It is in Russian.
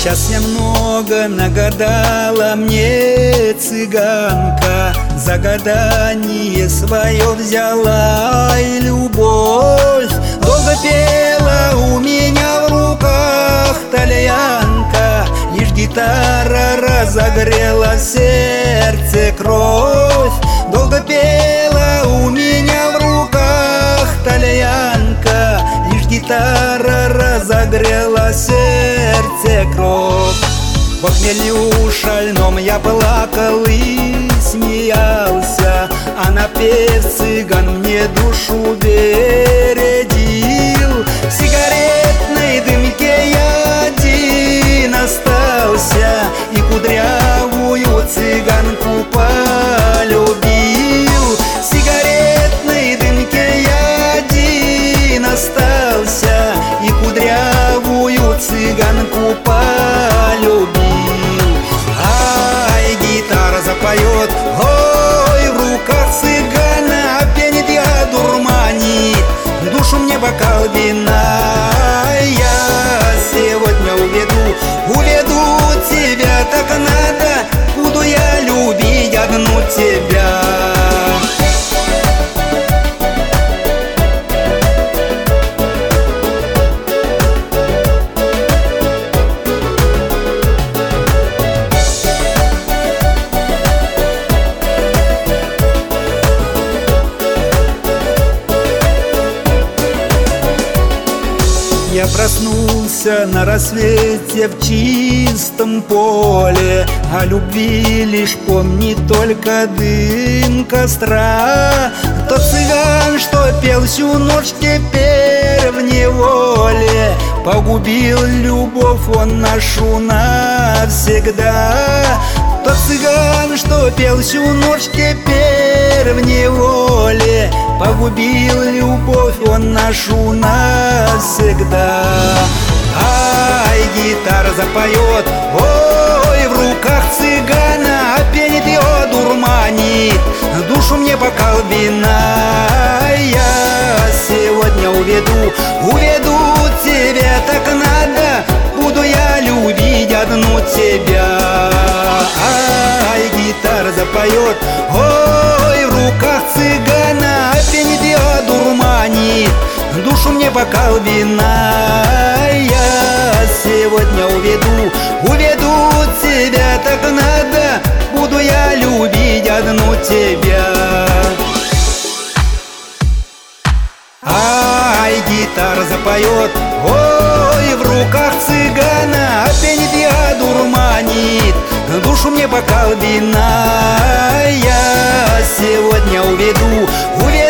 Сейчас немного нагадала мне цыганка, загадание свое взяла и любовь. Долго пела у меня в руках тальянка, лишь гитара разогрела в сердце кровь. Долго пела у меня в руках тальянка, лишь гитара разогрела в сердце кровь. В хмелью шальном я плакал и смеялся, а напев цыган мне душу бередил. В сигаретной дымке я один остался и кудрявую цыганку полюбил. В сигаретной дымке я один остался и кудрявую цыганку полюбил. Ай, гитара запоет, ой, в руках цыгана пенит и одурманит душу мне бокал вина. Я сегодня уведу тебя, так надо, буду я любить одну тебя. Я проснулся на рассвете в чистом поле, о любви лишь помнит только дым костра. Тот цыган, что пел всю ночь, теперь в неволе, погубил любовь он нашу навсегда. Тот цыган, что пел всю ночь, теперь в неволе, погубил любовь он нашу навсегда. Ай, гитара запоет, ой, в руках цыгана пенит и одурманит душу мне бокал вина. Я сегодня уведу тебя, так надо, буду я любить одну тебя. Ай, гитара запоет, ой, в руках цыгана пенит и одурманит душу мне бокал вина. Я сегодня уведу тебя, так надо, буду я любить одну тебя. Ай, гитара запоет, ой, в руках цыгана пенит и одурманит душу мне бокал вина. Я сегодня уведу